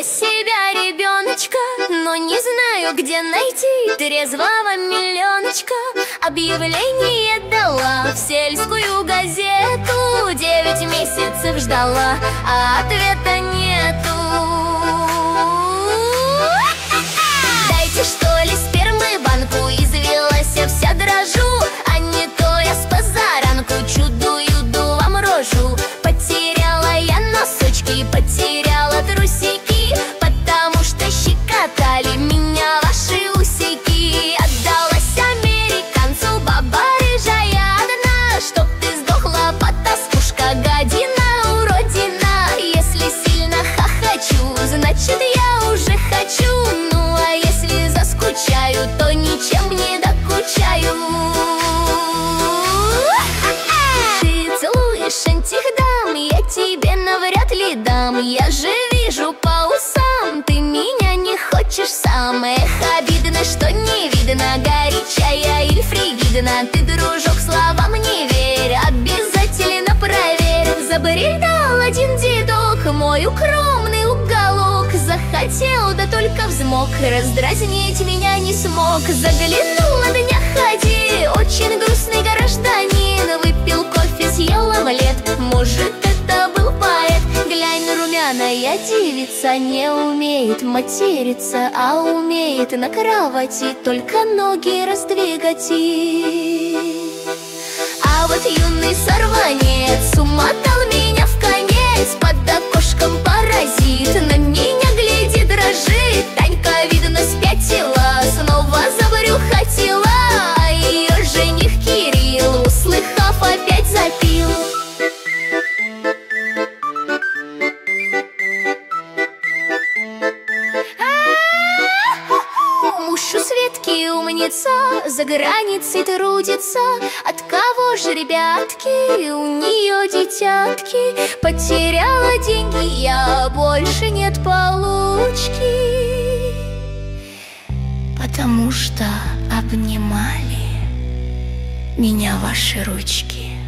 для себя ребеночка, но не знаю, где найти трезвого миллионочка. Объявление дала в сельскую газету, 9 месяцев ждала, а ответа нету. Дайте, что ли, спермы банку, извелась я вся дрожу, а не то я с позаранку чудую вам рожу. Потеряла я носочки, потеряла трусики, потому что щекотали меня ваши усики. Отдалась американцу баба рыжая одна, чтоб ты сдохла, потаскушка, гадина, уродина. Если сильно хохочу, значит я уже хочу, ну а если заскучаю, то ничем не докучаю. Ты целуешь антих дам, я тебе навряд ли дам. Я же вижу по усам, ты меня не хочешь сам. Эх, обидно, что не видно, горячая или фригидна. Ты, дружок, словам не верь, обязательно проверь. Забредал один дедок, мой укромный уголок. Захотел, да только взмок, раздразнить меня не смог. Заглянул на днях ходи, очень грустный гражданин. Выпил кофе, съел омлет, может, это был поэт. Глянь, румяная девица не умеет материться, а умеет на кровати только ноги раздвигать. А вот юный сорванец умотал меня в конец, под окошком паразит на меня глядит, дрожит. Танька, видно, спятила, снова забрюхатила, а ее жених Кирилл, услыхав, опять запил. Муж у Светки умница, за границей трудится. От кого же, ребятки, у нее детятки? Потеряла деньги я, больше нет получки, потому что обнимали меня ваши ручки.